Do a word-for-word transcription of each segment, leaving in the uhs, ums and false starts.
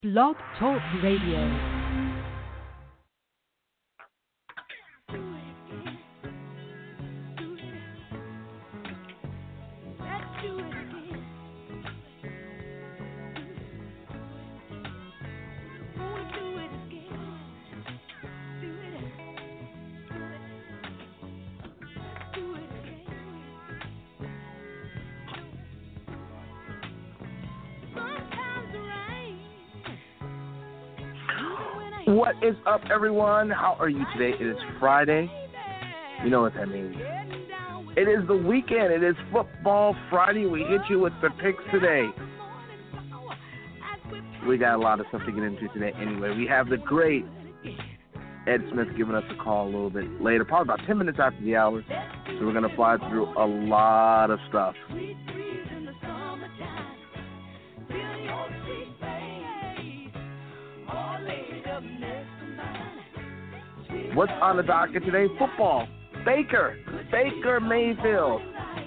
Blog Talk Radio. What is up, everyone? How are you today? It is Friday. You know what that means. It is the weekend. It is Football Friday. We hit you with the picks today. We got a lot of stuff to get into today anyway. We have the great Ed Smith giving us a call a little bit later, probably about ten minutes after the hour. So we're going to fly through a lot of stuff. What's on the docket today? Football. Baker. Baker Mayfield.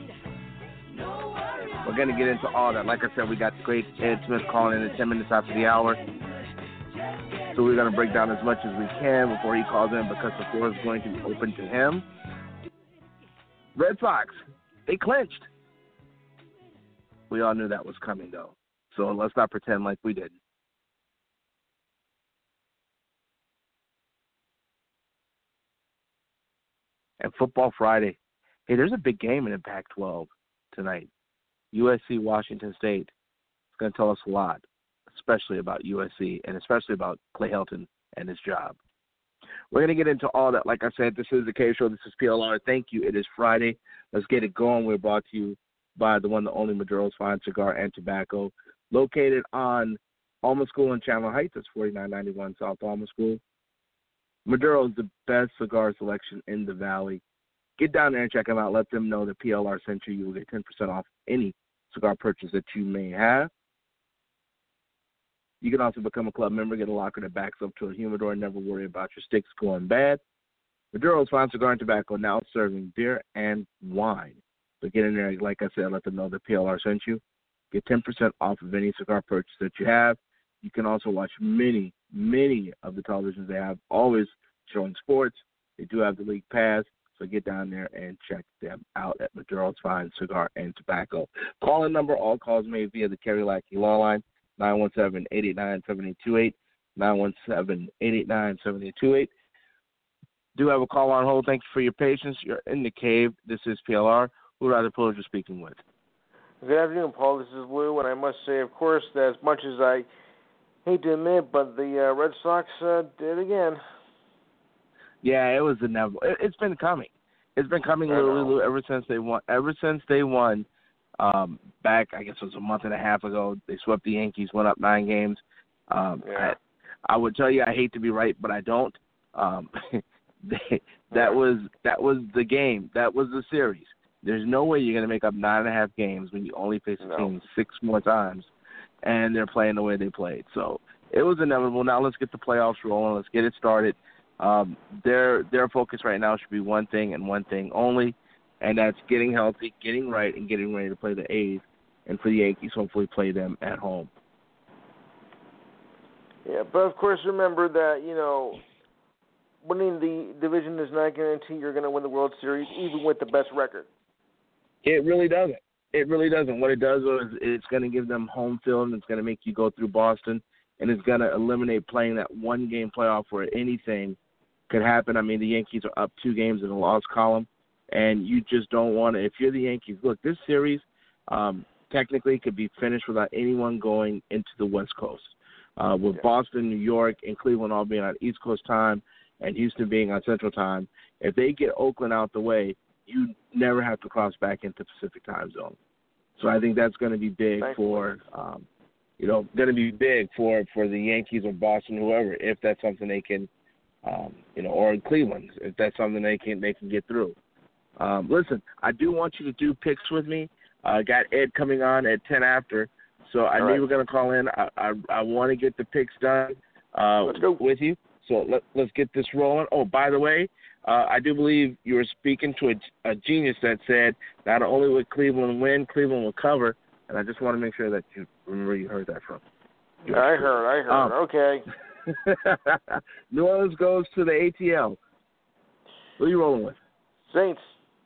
We're going to get into all that. Like I said, we got great Ed Smith calling in at ten minutes after the hour. So we're going to break down as much as we can before he calls in because the floor is going to be open to him. Red Sox, they clinched. We all knew that was coming, though. So let's not pretend like we didn't. And Football Friday. Hey, there's a big game in the Pac twelve tonight. U S C, Washington State. It's going to tell us a lot, especially about U S C and especially about Clay Helton and his job. We're going to get into all that. Like I said, this is the K Show. This is P L R. Thank you. It is Friday. Let's get it going. We're brought to you by the one, the only Maduro's Fine Cigar and Tobacco, located on Alma School in Chandler Heights. That's forty-nine ninety-one South Alma School. Maduro is the best cigar selection in the Valley. Get down there and check them out. Let them know that P L R sent you. You will get ten percent off any cigar purchase that you may have. You can also become a club member, get a locker that backs up to a humidor, and never worry about your sticks going bad. Maduro's Fine Cigar and Tobacco now serving beer and wine. So get in there, like I said, let them know that P L R sent you. Get ten percent off of any cigar purchase that you have. You can also watch many, many of the televisions they have, always showing sports. They do have the league pass, so get down there and check them out at Maduro's Fine Cigar and Tobacco. Call-in number, all calls made via the Kerry Lackey Law Line, nine one seven, eight eight nine, seven eight two eight, nine one seven, eight eight nine, seven eight two eight. Do have a call on hold. Thank you for your patience. You're in the cave. This is P L R. Who would I have the pleasure of speaking with? Good afternoon, Paul. This is Lou, and I must say, of course, that as much as I hate to admit, but the uh, Red Sox uh, did again. Yeah, it was inevitable. It, it's been coming. It's been coming literally Lou, ever since they won. Ever since they won, um, back I guess it was a month and a half ago. They swept the Yankees, went up nine games. Um, yeah. I, I would tell you I hate to be right, but I don't. Um, they, that was that was the game. That was the series. There's no way you're going to make up nine and a half games when you only face a no. team six more times, and they're playing the way they played. So it was inevitable. Now let's get the playoffs rolling. Let's get it started. Um, their their focus right now should be one thing and one thing only, and that's getting healthy, getting right, and getting ready to play the A's, and for the Yankees, hopefully play them at home. Yeah, but of course remember that, you know, winning the division does not guarantee you're going to win the World Series, even with the best record. It really doesn't. It really doesn't. What it does is it's going to give them home field, and it's going to make you go through Boston, and it's going to eliminate playing that one-game playoff where anything could happen. I mean, the Yankees are up two games in the loss column, and you just don't want to. If you're the Yankees, look, this series um, technically could be finished without anyone going into the West Coast. Uh, with yeah. Boston, New York, and Cleveland all being on East Coast time and Houston being on Central time, if they get Oakland out the way, you never have to cross back into Pacific time zone. So I think that's going to be big Thank for, um, you know, going to be big for, for the Yankees or Boston, whoever, if that's something they can, um, you know, or Cleveland, if that's something they can they can get through. Um, listen, I do want you to do picks with me. I uh, got Ed coming on at ten after, so I All knew right. you were going to call in. I I, I want to get the picks done uh, Let's go. with you. So let, let's get this rolling. Oh, by the way, uh, I do believe you were speaking to a, a genius that said not only would Cleveland win, Cleveland will cover, and I just want to make sure that you remember you heard that from. Yours I truly. heard, I heard. Um, okay. New Orleans goes to the A T L. Who are you rolling with? Saints.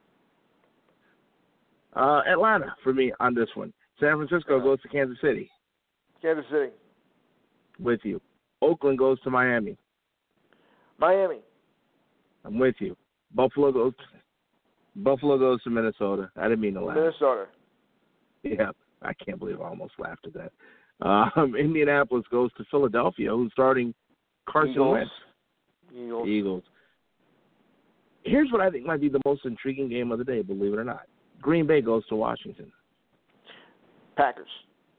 Uh, Atlanta for me on this one. San Francisco Uh, goes to Kansas City. Kansas City. With you. Oakland goes to Miami. Miami. I'm with you. Buffalo goes. Buffalo goes to Minnesota. I didn't mean to laugh. Minnesota. Yeah, I can't believe I almost laughed at that. Um, Indianapolis goes to Philadelphia, who's starting Carson Eagles. Wentz. Eagles. Eagles. Here's what I think might be the most intriguing game of the day, believe it or not. Green Bay goes to Washington. Packers.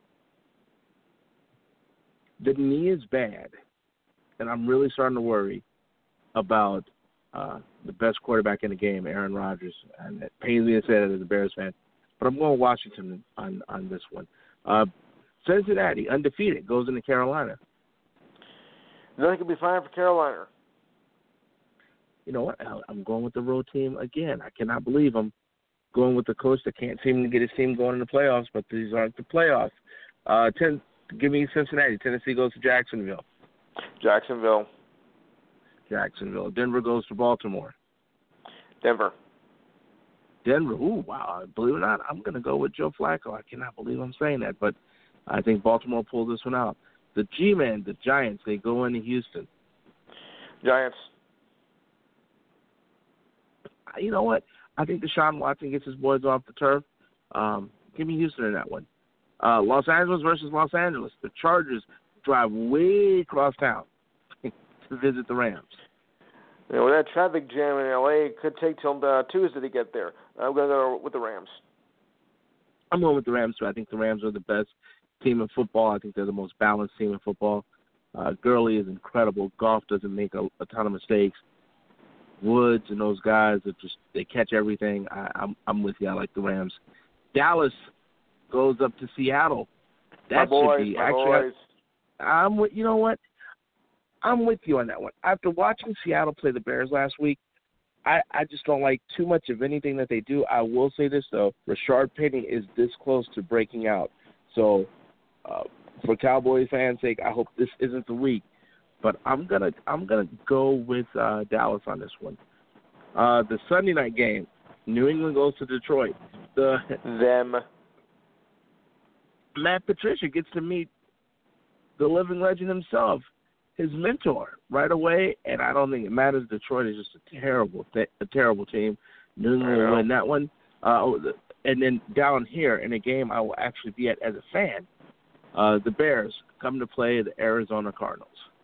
The knee is bad, and I'm really starting to worry about uh, the best quarterback in the game, Aaron Rodgers. And it pains me to say that as a Bears fan, but I'm going Washington on, on this one. Uh, Cincinnati, undefeated, goes into Carolina. Nothing can be fine for Carolina. You know what? I'm going with the road team again. I cannot believe I'm going with the coach that can't seem to get his team going in the playoffs, but these aren't the playoffs. Uh, ten, give me Cincinnati. Tennessee goes to Jacksonville. Jacksonville. Jacksonville. Denver goes to Baltimore. Denver. Denver. Ooh, wow. Believe it or not, I'm going to go with Joe Flacco. I cannot believe I'm saying that, but I think Baltimore pulled this one out. The G-Men, the Giants, they go into Houston. Giants. You know what? I think Deshaun Watson gets his boys off the turf. Um, give me Houston in that one. Uh, Los Angeles versus Los Angeles. The Chargers drive way across town to visit the Rams. You know, with that traffic jam in L A, it could take till uh, Tuesday to get there. I'm going to go with the Rams. I'm going with the Rams, too. I think the Rams are the best team in football. I think they're the most balanced team in football. Uh, Gurley is incredible. Goff doesn't make a, a ton of mistakes. Woods and those guys that just they catch everything. I, I'm I'm with you. I like the Rams. Dallas goes up to Seattle. That my boys, should be my actually. boys. I, I'm with you know what? I'm with you on that one. After watching Seattle play the Bears last week, I, I just don't like too much of anything that they do. I will say this though: Rashard Penny is this close to breaking out. So, uh, for Cowboy fans' sake, I hope this isn't the week. But I'm gonna I'm gonna go with uh, Dallas on this one. Uh, the Sunday night game, New England goes to Detroit. The Them. Matt Patricia gets to meet the living legend himself, his mentor, right away. And I don't think it matters. Detroit is just a terrible th- a terrible team. New England will win that one. Uh, and then down here in a game I will actually be at as a fan, uh, the Bears come to play the Arizona Cardinals.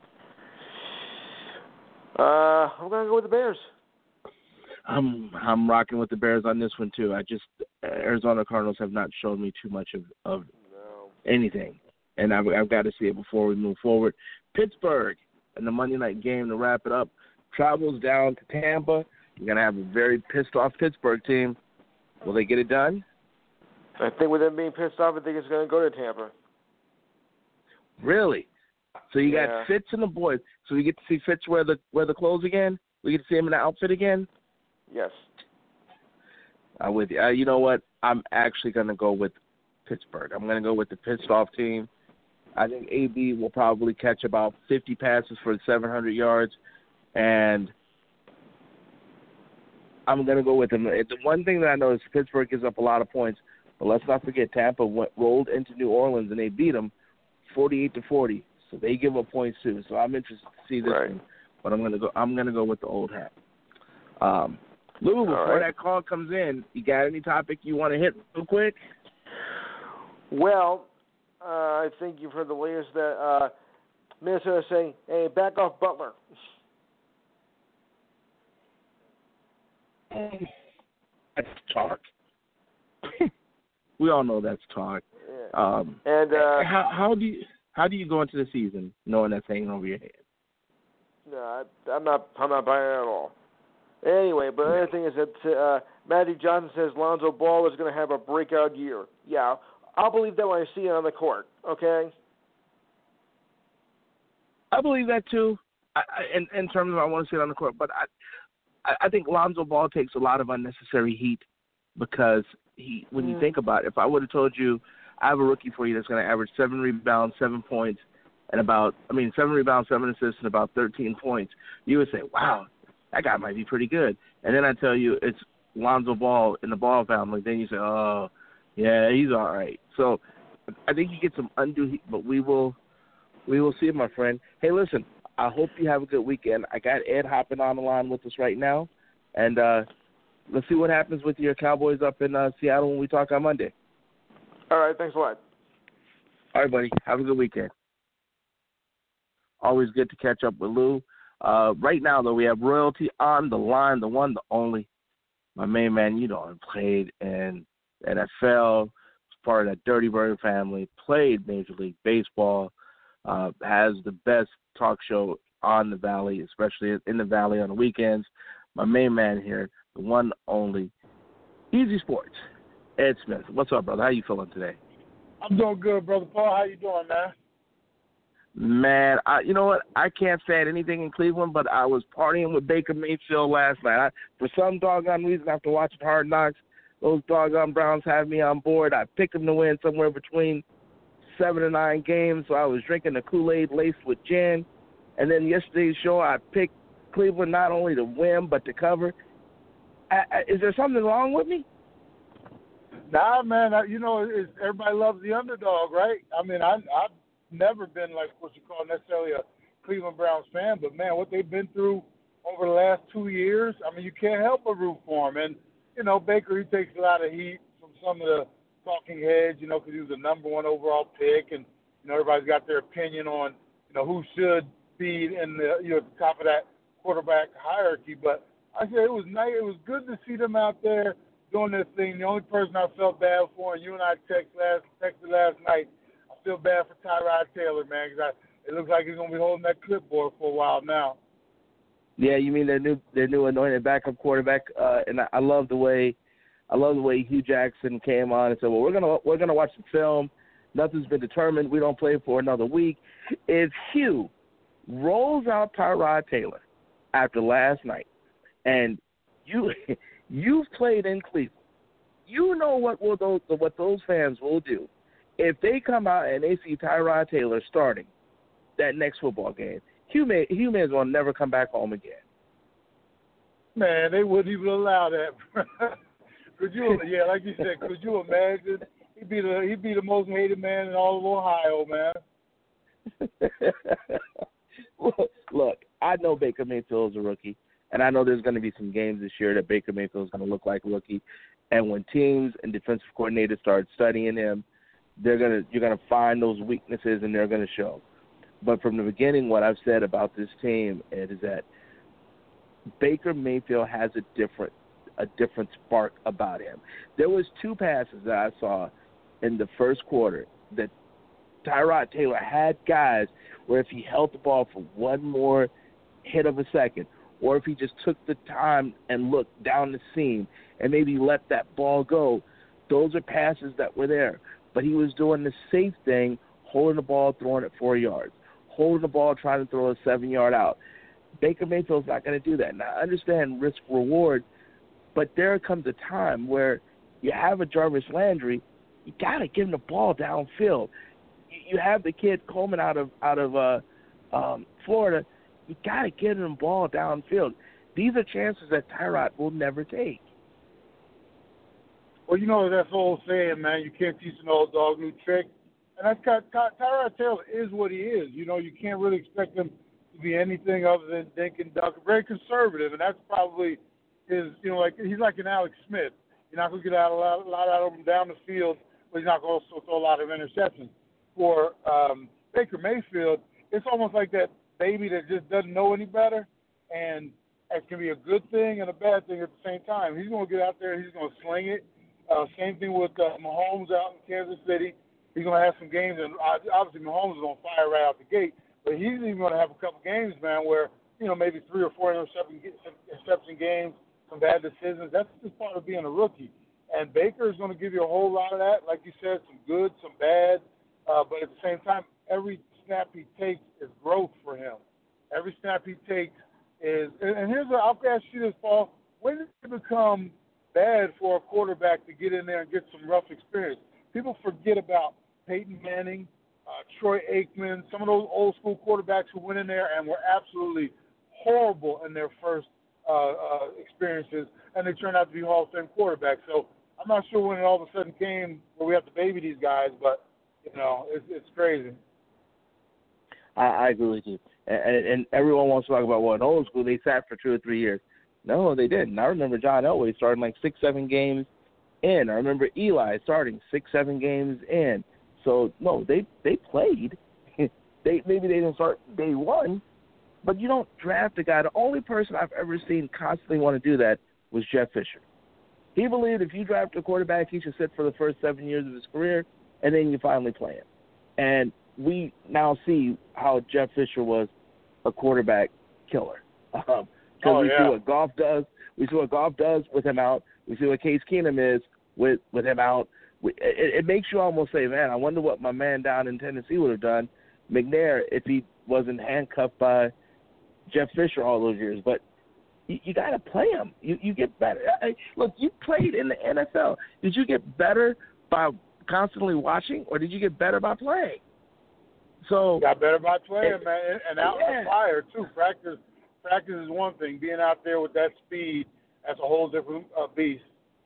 Uh, I'm going to go with the Bears. I'm I'm rocking with the Bears on this one too. I just Arizona Cardinals have not shown me too much of, of No. anything, and I've I've got to see it before we move forward. Pittsburgh in the Monday night game to wrap it up travels down to Tampa. You're gonna have a very pissed off Pittsburgh team. Will they get it done? I think with them being pissed off, I think it's going to go to Tampa. Really? So you Yeah. got Fitz and the boys. So we get to see Fitz wear the wear the clothes again. We get to see him in the outfit again. Yes. Uh, with uh, you know what? I'm actually going to go with Pittsburgh. I'm going to go with the pissed off team. I think A B will probably catch about fifty passes for seven hundred yards, and I'm going to go with them. The one thing that I know is Pittsburgh gives up a lot of points, but let's not forget Tampa went, rolled into New Orleans and they beat them forty-eight to forty. So they give up points too. So I'm interested to see this Right. one, but I'm going to go. I'm going to go with the old hat. Um, Lou, before right. that call comes in, you got any topic you want to hit real quick? Well, uh, I think you've heard the latest that uh, Minnesota saying, "Hey, back off Butler." That's talk. We all know that's talk. Yeah. Um, and uh, how how do you how do you go into the season knowing that's hanging over your head? no, I, I'm not. I'm not buying it at all. Anyway, but the other thing is that uh, Matthew Johnson says Lonzo Ball is going to have a breakout year. Yeah, I'll believe that when I see it on the court. Okay. I believe that too. I, I, in, in terms of I want to see it on the court, but I, I I think Lonzo Ball takes a lot of unnecessary heat because he, when you Mm. think about it, if I would have told you I have a rookie for you that's going to average seven rebounds, seven points, and about, I mean, seven rebounds, seven assists, and about thirteen points, you would say, wow, that guy might be pretty good. And then I tell you it's Lonzo Ball in the Ball family, then you say, oh, yeah, he's all right. So I think you get some undue heat, but we will we will see, my friend. Hey, listen, I hope you have a good weekend. I got Ed hopping on the line with us right now, and uh, let's see what happens with your Cowboys up in uh, Seattle when we talk on Monday. All right, thanks a lot. All right, buddy. Have a good weekend. Always good to catch up with Lou. Uh, right now, though, we have Royalty on the line, the one, the only. My main man, you know, played in N F L, part of that Dirty Bird family, played Major League Baseball, uh, has the best talk show on the Valley, especially in the Valley on the weekends. My main man here, the one, only, Easy Sports, Ed Smith. What's up, brother? How you feeling today? I'm doing good, Brother Paul. How you doing, man? Man, I, you know what? I can't stand anything in Cleveland, but I was partying with Baker Mayfield last night. I, for some doggone reason, after watching Hard Knocks, those doggone Browns had me on board. I picked them to win somewhere between seven and nine games, so I was drinking the Kool-Aid laced with gin. And then yesterday's show, I picked Cleveland not only to win but to cover. I, I, is there something wrong with me? Nah, man. I, you know, it's, everybody loves the underdog, right? I mean, I, I've never been like what you call necessarily a Cleveland Browns fan, but man, what they've been through over the last two years, I mean, you can't help but root for them. And you know, Baker, he takes a lot of heat from some of the talking heads, you know, because he was the number one overall pick, and you know, everybody's got their opinion on, you know, who should be in the, you know, at the top of that quarterback hierarchy. But I said it was nice. It was good to see them out there doing this thing. The only person I felt bad for, and you and I text last, texted last night, I feel bad for Tyrod Taylor, man, because it looks like he's going to be holding that clipboard for a while now. Yeah, you mean their new their new anointed backup quarterback, uh, and I, I love the way I love the way Hugh Jackson came on and said, "Well, we're gonna we're gonna watch the film. Nothing's been determined. We don't play for another week." If Hugh rolls out Tyrod Taylor after last night, and you you've played in Cleveland, you know what will those what those fans will do if they come out and they see Tyrod Taylor starting that next football game. Hugh may, Hugh may as well never come back home again. Man, they wouldn't even allow that. Could you? Yeah, like you said, could you imagine? He'd be the he'd be the most hated man in all of Ohio, man. look, look, I know Baker Mayfield is a rookie, and I know there's going to be some games this year that Baker Mayfield is going to look like a rookie. And when teams and defensive coordinators start studying him, they're gonna you're gonna find those weaknesses, and they're going to show. But from the beginning, what I've said about this team is that Baker Mayfield has a different a different spark about him. There was two passes that I saw in the first quarter that Tyrod Taylor had guys where if he held the ball for one more hit of a second, or if he just took the time and looked down the seam and maybe let that ball go, those are passes that were there. But he was doing the safe thing, holding the ball, throwing it four yards. Holding the ball, trying to throw a seven-yard out. Baker Mayfield's not going to do that. Now, I understand risk-reward, but there comes a time where you have a Jarvis Landry, you got to give him the ball downfield. You have the kid Coleman out of out of uh, um, Florida, you got to get him the ball downfield. These are chances that Tyrod will never take. Well, you know, that's the old saying, man, you can't teach an old dog new trick. And that's got, Ty, Tyrod Taylor is what he is. You know, you can't really expect him to be anything other than dink and dunk. Very conservative, and that's probably his, you know, like he's like an Alex Smith. You're not going to get out a lot, a lot out of him down the field, but he's not going to also throw a lot of interceptions. For um, Baker Mayfield, it's almost like that baby that just doesn't know any better, and it can be a good thing and a bad thing at the same time. He's going to get out there, he's going to sling it. Uh, same thing with uh, Mahomes out in Kansas City. He's going to have some games, and obviously Mahomes is going to fire right out the gate. But he's even going to have a couple games, man, where, you know, maybe three or four interception, interception games, some bad decisions. That's just part of being a rookie. And Baker is going to give you a whole lot of that. Like you said, some good, some bad. Uh, but at the same time, every snap he takes is growth for him. Every snap he takes is – and here's – I'll ask you this, Paul. When did it become bad for a quarterback to get in there and get some rough experience? People forget about Peyton Manning, uh, Troy Aikman, some of those old school quarterbacks who went in there and were absolutely horrible in their first uh, uh, experiences, and they turned out to be Hall of Fame quarterbacks. So I'm not sure when it all of a sudden came where we have to baby these guys, but, you know, it's, it's crazy. I, I agree with you. And, and everyone wants to talk about, well, in old school, they sat for two or three years. No, they didn't. I remember John Elway starting like six, seven games in. I remember Eli starting six, seven games in. So, no, they they played. they Maybe they didn't start day one, but you don't draft a guy. The only person I've ever seen constantly want to do that was Jeff Fisher. He believed if you draft a quarterback, he should sit for the first seven years of his career, and then you finally play him. And we now see how Jeff Fisher was a quarterback killer. Um, oh, we yeah. see what Goff does. We see what Goff does with him out. We see what Case Keenum is with, with him out. We, it, it makes you almost say, man, I wonder what my man down in Tennessee would have done, McNair, if he wasn't handcuffed by Jeff Fisher all those years. But you, you got to play him. You, you get better. I, look, you played in the N F L. Did you get better by constantly watching, or did you get better by playing? So got better by playing, and, man, and, and out yeah. in the fire too. Practice, practice is one thing. Being out there with that speed, that's a whole different uh, beast.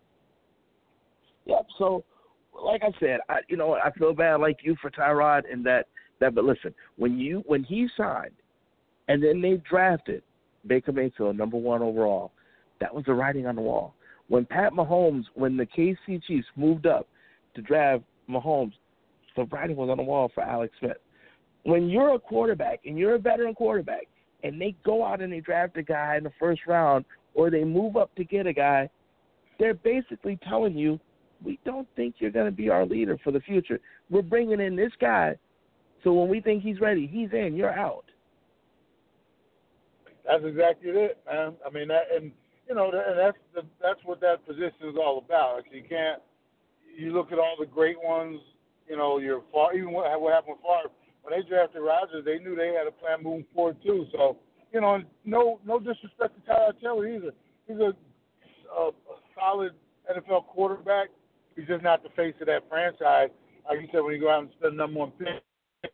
Yep. So, like I said, I you know I feel bad like you for Tyrod and that that. But listen, when you when he signed, and then they drafted Baker Mayfield number one overall, that was the writing on the wall. When Pat Mahomes, when the K C Chiefs moved up to draft Mahomes, the writing was on the wall for Alex Smith. When you're a quarterback and you're a veteran quarterback and they go out and they draft a guy in the first round or they move up to get a guy, they're basically telling you, we don't think you're going to be our leader for the future. We're bringing in this guy, so when we think he's ready, he's in, you're out. That's exactly it, man. I mean, that, and, you know, and that's the, that's what that position is all about. Like, you can't – you look at all the great ones, you know, you're far, even what, what happened with Favre. When they drafted Rodgers, they knew they had a plan moving forward too. So, you know, no no disrespect to Tyrod Taylor either. He's a, a, a solid N F L quarterback. He's just not the face of that franchise. Like you said, when you go out and spend number one pick.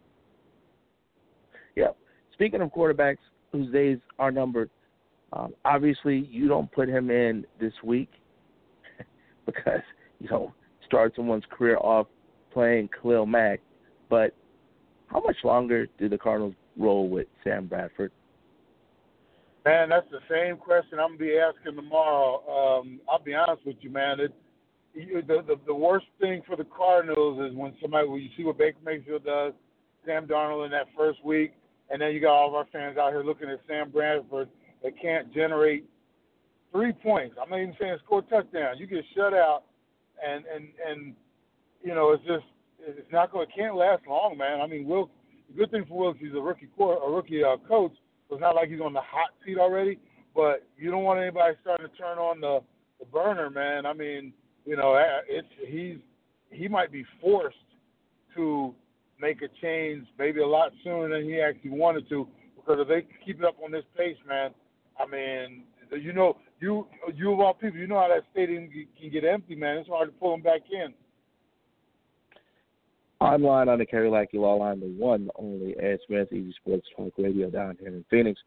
Yeah. Speaking of quarterbacks whose days are numbered, um, obviously you don't put him in this week because you don't start someone's career off playing Khalil Mack. But how much longer do the Cardinals roll with Sam Bradford? Man, that's the same question I'm going to be asking tomorrow. Um, I'll be honest with you, man. It, you, the, the the worst thing for the Cardinals is when somebody, when you see what Baker Mayfield does, Sam Darnold in that first week, and then you got all of our fans out here looking at Sam Bradford that can't generate three points. I'm not even saying score a touchdown. You get shut out, and, and, and you know, it's just, it's not going. It can't last long, man. I mean, Wilks. The good thing for Wilks, he's a rookie core, a rookie uh, coach. So it's not like he's on the hot seat already. But you don't want anybody starting to turn on the, the burner, man. I mean, you know, it's he's he might be forced to make a change, maybe a lot sooner than he actually wanted to, because if they keep it up on this pace, man. I mean, you know, you you of all people, you know how that stadium can get empty, man. It's hard to pull them back in. Online on the Kerry Lackey Law Line, the one, the only Ed Smith, Easy Sports Talk Radio down here in Phoenix.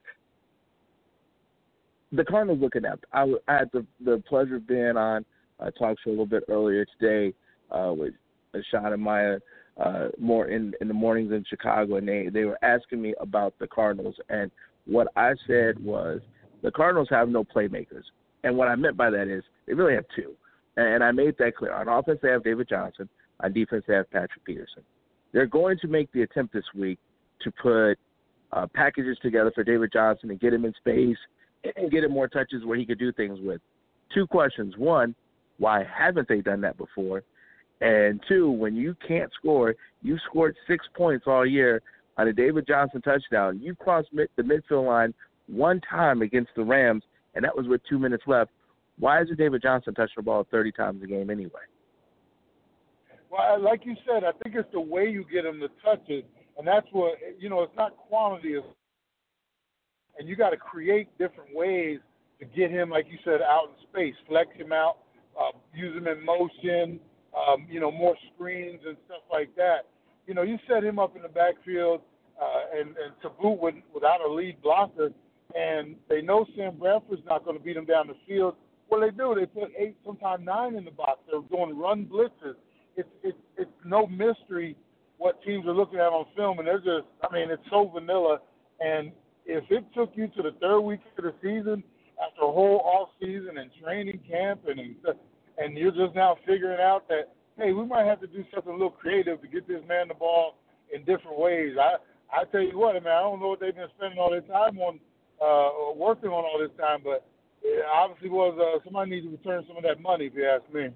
The Cardinals looking at, I, I had the, the pleasure of being on a talk show a little bit earlier today uh, with Sean and Maya uh, more in, in the mornings in Chicago, and they, they were asking me about the Cardinals. And what I said was the Cardinals have no playmakers. And what I meant by that is they really have two. And I made that clear. On offense, they have David Johnson. On defense, they have Patrick Peterson. They're going to make the attempt this week to put uh, packages together for David Johnson and get him in space and get him more touches where he could do things with. Two questions. One, why haven't they done that before? And two, when you can't score, you scored six points all year on a David Johnson touchdown. You crossed mid- the midfield line one time against the Rams, and that was with two minutes left. Why is it David Johnson touching the ball thirty times a game anyway? Well, like you said, I think it's the way you get him to touch it, and that's what, you know, it's not quantity, and you got to create different ways to get him, like you said, out in space, flex him out, uh, use him in motion, um, you know, more screens and stuff like that. you know, you set him up in the backfield uh, and, and to boot with, without a lead blocker, and they know Sam Bradford's not going to beat him down the field. What they do, they put eight, sometimes nine in the box. They're doing run blitzes. It's it's it's no mystery what teams are looking at on film, and they're just, I mean, it's so vanilla. And if it took you to the third week of the season, after a whole off season and training camp, and and you're just now figuring out that, hey, we might have to do something a little creative to get this man the ball in different ways. I I tell you what, I mean, I don't know what they've been spending all their time on, uh, working on all this time, but it obviously was uh, somebody needs to return some of that money, if you ask me.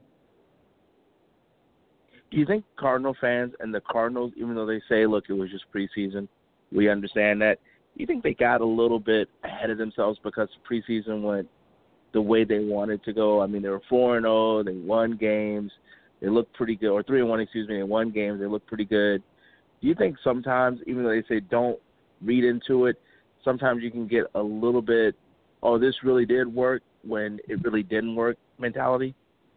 Do you think Cardinal fans and the Cardinals, even though they say, look, it was just preseason, we understand that, do you think they got a little bit ahead of themselves because preseason went the way they wanted to go? I mean, they were four and oh, they won games, they looked pretty good, or three and one, excuse me, they won games, they looked pretty good. Do you think sometimes, even though they say don't read into it, sometimes you can get a little bit, oh, this really did work when it really didn't work mentality?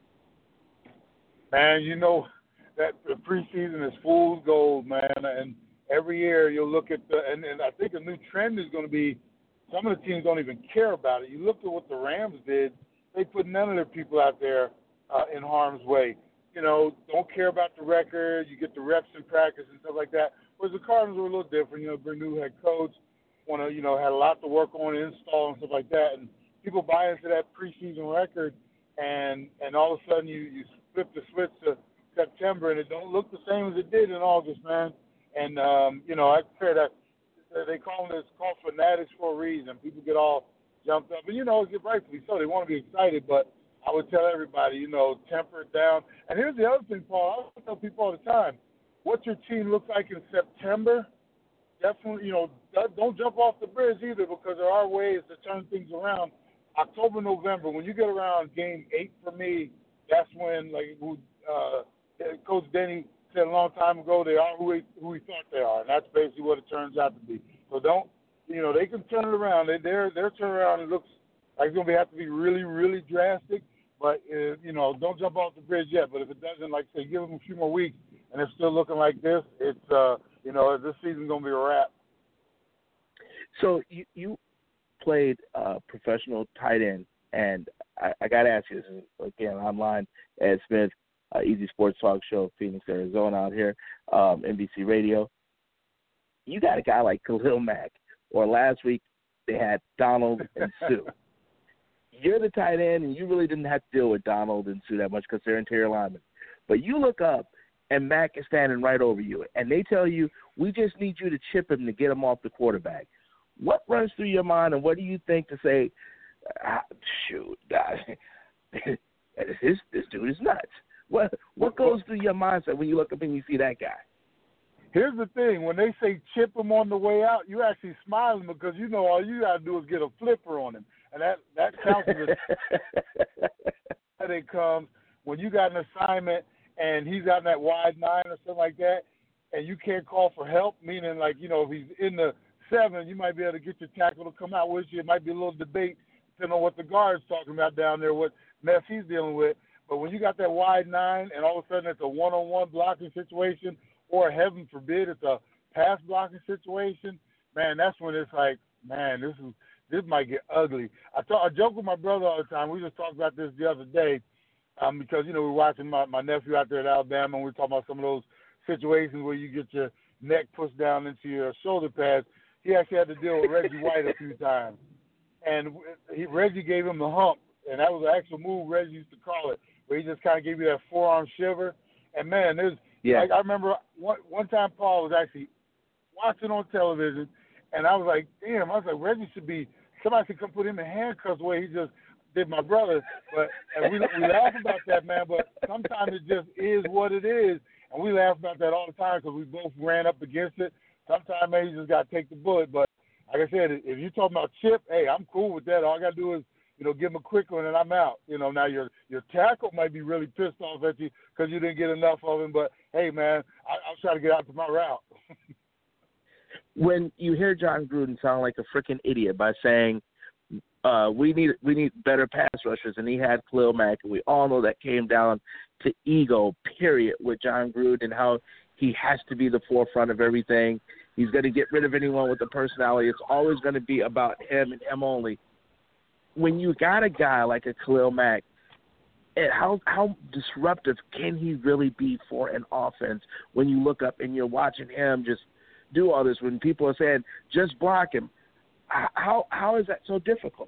Man, you know, that the preseason is fool's gold, man, and every year you'll look at the, and, and I think a new trend is going to be some of the teams don't even care about it. You look at what the Rams did, they put none of their people out there uh, in harm's way. You know, don't care about the record, you get the reps in practice and stuff like that. Whereas the Cardinals were a little different, you know, bring new head coach, want to, you know, had a lot to work on, install and stuff like that, and people buy into that preseason record, and and all of a sudden you, you flip the switch to September, and it don't look the same as it did in August, man. And, um, you know, I say that they call this call fanatics for a reason. People get all jumped up. And, you know, rightfully so. They want to be excited. But I would tell everybody, you know, temper it down. And here's the other thing, Paul. I tell people all the time, what your team looks like in September, definitely, you know, don't jump off the bridge either, because there are ways to turn things around. October, November, when you get around game eight for me, that's when, like, uh, Coach Denny said a long time ago, they are who we, who we thought they are, and that's basically what it turns out to be. So don't, you know, they can turn it around. They, their their turnaround, it looks like it's going to have to be really, really drastic, but, uh, you know, don't jump off the bridge yet. But if it doesn't, like say, give them a few more weeks, and it's still looking like this, it's, uh, you know, this season's going to be a wrap. So you, you played uh, professional tight end, and I, I got to ask you this, again, online, Ed Smith, Uh, Easy Sports Talk Show, Phoenix, Arizona, out here, um, N B C Radio. You got a guy like Khalil Mack, or last week they had Donald and Sue. You're the tight end, and you really didn't have to deal with Donald and Sue that much because they're interior linemen. But you look up, and Mack is standing right over you, and they tell you, we just need you to chip him to get him off the quarterback. What runs through your mind, and what do you think to say, ah, shoot, this, this dude is nuts? What what goes through your mindset when you look up and you see that guy? Here's the thing. When they say chip him on the way out, you're actually smiling because you know all you got to do is get a flipper on him. And that, that counts as a that comes when you got an assignment and he's out in that wide nine or something like that, and you can't call for help, meaning like, you know, if he's in the seven, you might be able to get your tackle to come out with you. It might be a little debate depending on what the guard's talking about down there, what mess he's dealing with. But when you got that wide nine and all of a sudden it's a one-on-one blocking situation, or heaven forbid it's a pass blocking situation, man, that's when it's like, man, this is this might get ugly. I talk, I joke with my brother all the time. We just talked about this the other day um, because, you know, we're watching my, my nephew out there at Alabama, and we're talking about some of those situations where you get your neck pushed down into your shoulder pads. He actually had to deal with Reggie White a few times. And he, Reggie gave him the hump, and that was the actual move Reggie used to call it, where he just kind of gave you that forearm shiver. And, man, there's yeah. like I remember one, one time Paul was actually watching on television, and I was like, damn, I was like, Reggie should be – somebody should come put him in handcuffs the way he just did my brother. But and we, we laugh about that, man, but sometimes it just is what it is. And we laugh about that all the time because we both ran up against it. Sometimes, man, you just got to take the bullet. But like I said, if you're talking about chip, hey, I'm cool with that. All I got to do is, you know, give him a quick one and I'm out. You know, now your your tackle might be really pissed off at you because you didn't get enough of him. But, hey, man, I, I'm trying to get out to my route. When you hear John Gruden sound like a freaking idiot by saying uh, we need we need better pass rushers, and he had Khalil Mack, and we all know that came down to ego, period, with John Gruden and how He has to be the forefront of everything. He's going to get rid of anyone with a personality. It's always going to be about him and him only. When you got a guy like a Khalil Mack, and how how disruptive can he really be for an offense when you look up and you're watching him just do all this when people are saying, just block him? How how is that so difficult?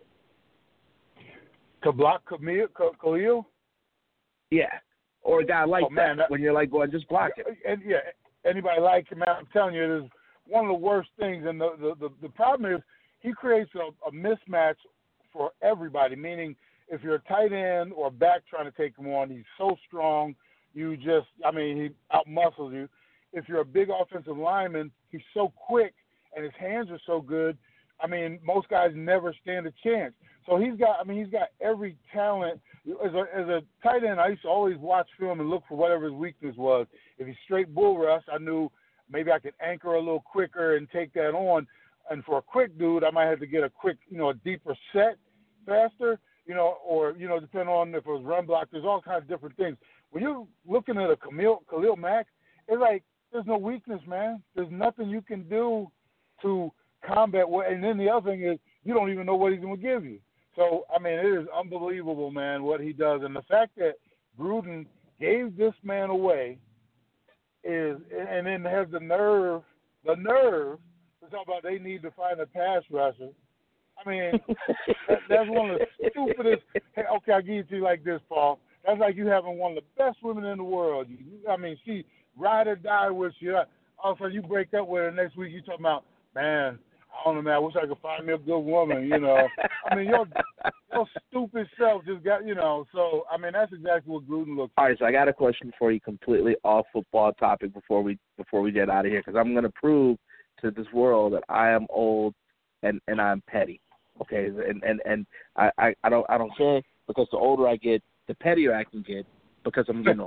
To block Khalil? Khalil? Yeah. Or a guy like oh, man, that, that when you're like going, just block him. And yeah, anybody like him, man, I'm telling you, it is one of the worst things. And the the, the, the problem is he creates a, a mismatch for everybody, meaning if you're a tight end or a back trying to take him on, he's so strong, you just, I mean, he outmuscles you. If you're a big offensive lineman, he's so quick and his hands are so good, I mean, most guys never stand a chance. So he's got, I mean, he's got every talent. As a, as a tight end, I used to always watch film and look for whatever his weakness was. If he's straight bull rush, I knew maybe I could anchor a little quicker and take that on. And for a quick dude, I might have to get a quick, you know, a deeper set faster, you know, or, you know, depending on if it was run block. There's all kinds of different things. When you're looking at a Khalil, Khalil Mack, it's like there's no weakness, man. There's nothing you can do to combat what. And then the other thing is you don't even know what he's going to give you. So, I mean, it is unbelievable, man, what he does. And the fact that Gruden gave this man away is, and then has the nerve, the nerve to talk about they need to find a pass rusher. I mean, that, that's one of the stupidest. Hey, okay, I'll give it to you like this, Paul. That's like you having one of the best women in the world. You, I mean, she ride or die with you. All of a sudden, you break up with her next week. You talking about, man, I don't know, man. I wish I could find me a good woman, you know. I mean, your your stupid self just got, you know. So, I mean, that's exactly what Gruden looks like. All right, so I got a question for you, completely off football topic before we before we get out of here, because I'm going to prove to this world that I am old and, and I'm petty. Okay, and and and I, I, I don't I don't care, because the older I get, the pettier I can get, because I'm getting old.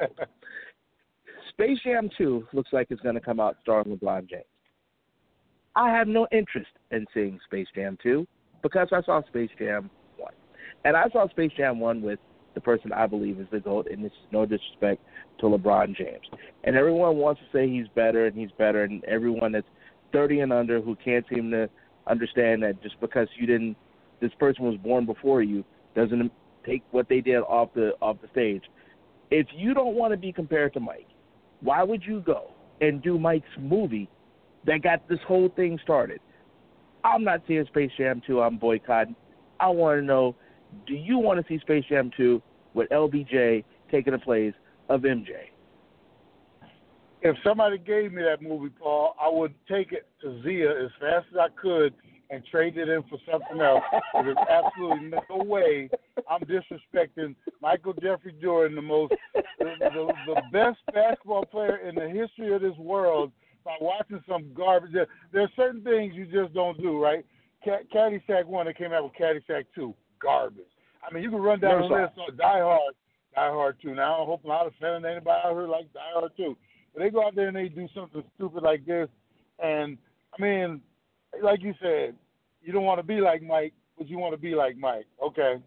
Space Jam two looks like it's going to come out starring LeBron James. I have no interest in seeing Space Jam two because I saw Space Jam one. And I saw Space Jam one with the person I believe is the GOAT, and this is no disrespect to LeBron James. And everyone wants to say he's better and he's better, and everyone that's thirty and under who can't seem to understand that just because you didn't, this person was born before you, doesn't take what they did off the off the stage. If you don't want to be compared to Mike, why would you go and do Mike's movie that got this whole thing started? I'm not seeing Space Jam two. I'm boycotting. I want to know, do you want to see Space Jam two with L B J taking the place of M J? If somebody gave me that movie, Paul, I would take it to Zia as fast as I could and trade it in for something else. There's absolutely no way I'm disrespecting Michael Jeffrey Jordan, the most, the, the, the best basketball player in the history of this world, by watching some garbage. There, there are certain things you just don't do, right? Cat, Caddyshack one, they came out with Caddyshack two, garbage. I mean, you can run down the list on Die Hard, Die Hard two. Now, I hope I'm not offending anybody out here like Die Hard two. But they go out there and they do something stupid like this. And, I mean, like you said, you don't want to be like Mike, but you want to be like Mike. Okay.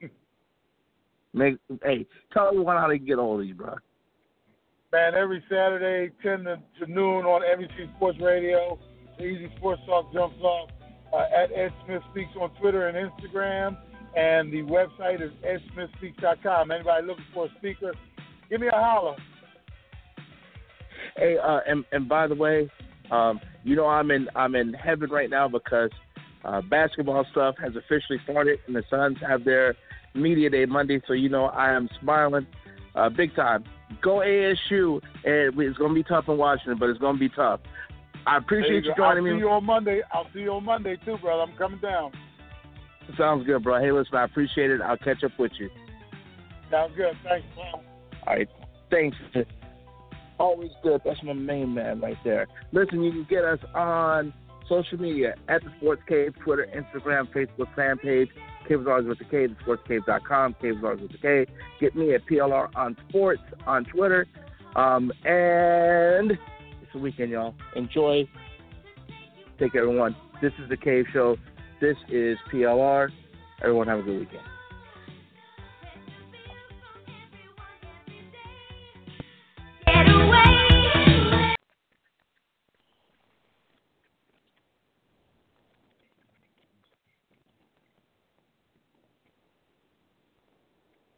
Make, hey, tell everyone how they can get hold of you, bro. Man, every Saturday, ten to, to noon on N B C Sports Radio, the Easy Sports Talk jumps off uh, at Ed Smith Speaks on Twitter and Instagram, and the website is ed smith speaks dot com. Anybody looking for a speaker, give me a holler. Hey, uh, and, and by the way, um, you know I'm in I'm in heaven right now because uh, basketball stuff has officially started, and the Suns have their media day Monday, so you know I am smiling uh, big time. Go A S U, and it's going to be tough in Washington, but it's going to be tough. I appreciate you, you joining I'll me. I'll see you on Monday. I'll see you on Monday, too, brother. I'm coming down. Sounds good, bro. Hey, listen, I appreciate it. I'll catch up with you. Sounds good. Thanks, Paul. All right. Thanks. Always good. That's my main man right there. Listen, you can get us on social media at the Sports Cave, Twitter, Instagram, Facebook fan page. Cave Czars with the K, the sports cave dot com, Cave Czars with the K. Get me at P L R on Sports on Twitter. Um, and it's the weekend, y'all. Enjoy. Take care, everyone. This is the Cave Show. This is P L R. Everyone have a good weekend.